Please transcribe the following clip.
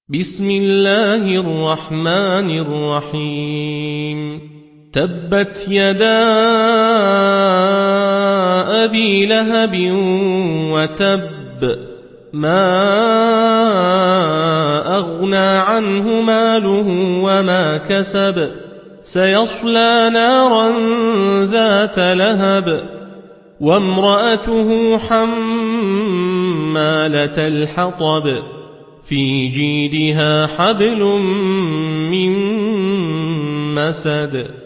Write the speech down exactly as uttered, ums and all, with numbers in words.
بسم الله الرحمن الرحيم تبت يدا أبي لهب وتب ما أغنى عنه ماله وما كسب سيصلى نارا ذات لهب وامرأته حمالة الحطب في جيدها حبل من مسد